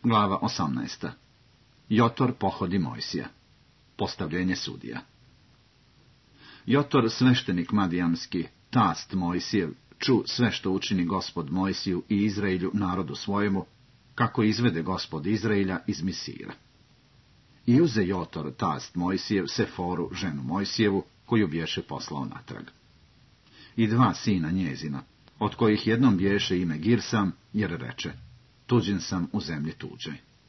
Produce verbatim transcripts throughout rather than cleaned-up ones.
Glava osamnaesta. Jotor pohodi Mojsija. Postavljenje sudija. Jotor, sveštenik madijamski, tast Mojsijev, ču sve što učini Gospod Mojsiju i Izraelju, narodu svojemu, kako izvede Gospod Izraelja iz Misira. I uze Jotor, tast Mojsijev, Seforu, ženu Mojsijevu, koju bješe poslao natrag. I dva sina njezina, od kojih jednom bješe ime Girsam, jer reče, tuđin sam u zemlji tuđoj.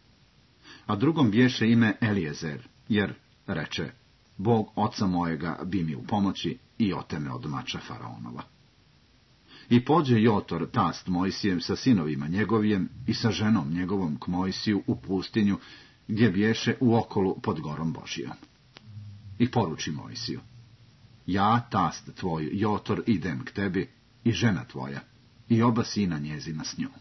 A drugom bješe ime Elijezer, jer reče, Bog oca mojega bi mi u pomoći i oteme od mača faraonova. I pođe Jotor, tast Mojsijev, sa sinovima njegovijem i sa ženom njegovom k Mojsiju u pustinju, gdje bješe u okolu pod gorom Božijom. I poruči Mojsiju, ja, tast tvoj, Jotor, idem k tebi, i žena tvoja, i oba sina njezina s njom.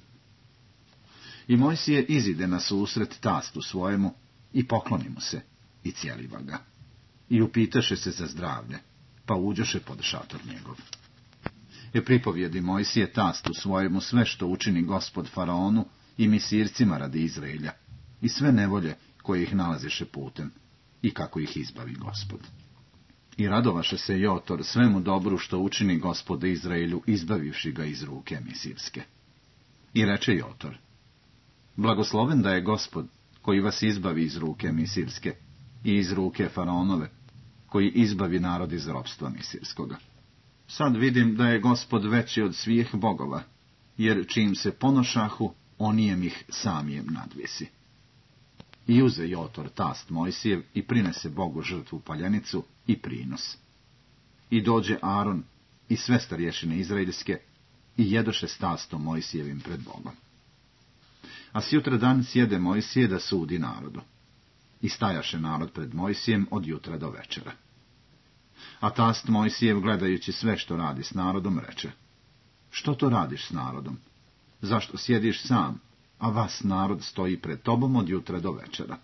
I Mojsije izide na susret tastu svojemu, i pokloni mu se, i cijeliva ga. I upitaše se za zdravlje, pa uđoše pod šator njegov. I pripovjedi Mojsije tastu svojemu sve što učini Gospod faraonu i misircima radi Izraelja, i sve nevolje koje ih nalaziše putem, i kako ih izbavi Gospod. I radovaše se Jotor svemu dobru što učini Gospod Izraelju, izbavivši ga iz ruke misirske. I reče Jotor, blagosloven da je Gospod, koji vas izbavi iz ruke misirske i iz ruke faraonove, koji izbavi narod iz ropstva misirskoga. Sad vidim da je Gospod veći od svih bogova, jer čim se ponošahu, onijem ih samijem nadvisi. I uze Jotor, tast Mojsijev, i prinese Bogu žrtvu paljenicu i prinos. I dođe Aron i sve starješine izraelske, i jedoše s tastom Mojsijevim pred Bogom. A sjutra dan sjede Mojsije da sudi narodu. I stajaše narod pred Mojsijem od jutra do večera. A tast Mojsijev, gledajući sve što radi s narodom, reče, što to radiš s narodom? Zašto sjediš sam, a vas narod stoji pred tobom od jutra do večera?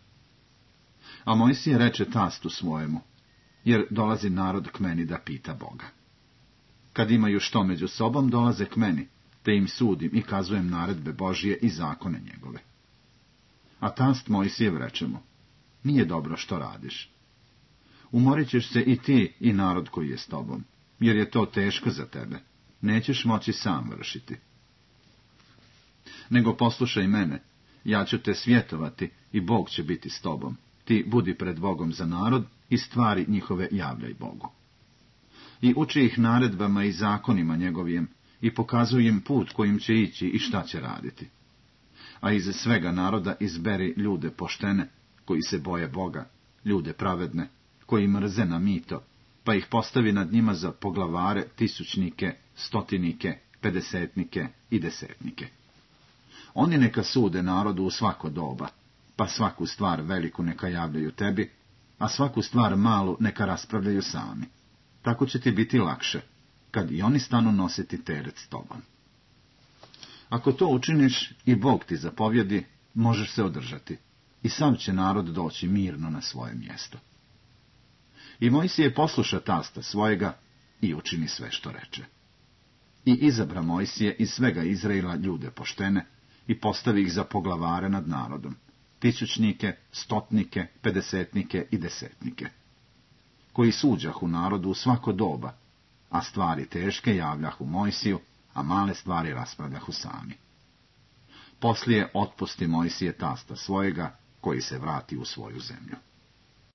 A Mojsije reče tastu svojemu, jer dolazi narod k meni da pita Boga. Kad imaju što među sobom, dolaze k meni, te im sudim i kazujem naredbe Božije i zakone njegove. A tast Mojsijev reče mu, nije dobro što radiš. Umorit ćeš se i ti i narod koji je s tobom, jer je to teško za tebe, nećeš moći sam vršiti. Nego poslušaj mene, ja ću te svjetovati i Bog će biti s tobom, ti budi pred Bogom za narod i stvari njihove javljaj Bogu. I uči ih naredbama i zakonima njegovim i pokazuj im put kojim će ići i šta će raditi. A iz svega naroda izberi ljude poštene, koji se boje Boga, ljude pravedne, koji mrze na mito, pa ih postavi nad njima za poglavare, tisućnike, stotinike, pedesetnike i desetnike. Oni neka sude narodu u svako doba, pa svaku stvar veliku neka javljaju tebi, a svaku stvar malu neka raspravljaju sami. Tako će ti biti lakše, kad i oni stanu nositi teret s tobom. Ako to učiniš i Bog ti zapovjedi, možeš se održati, i sam će narod doći mirno na svoje mjesto. I Mojsije posluša tasta svojega i učini sve što reče. I izabra Mojsije iz svega Izraela ljude poštene i postavi ih za poglavare nad narodom, tisućnike, stotnike, pedesetnike i desetnike, koji suđahu narodu u svako doba, a stvari teške javljahu Mojsiju, a male stvari raspravljahu sami. Poslije otpusti Mojsije tasta svojega, koji se vrati u svoju zemlju.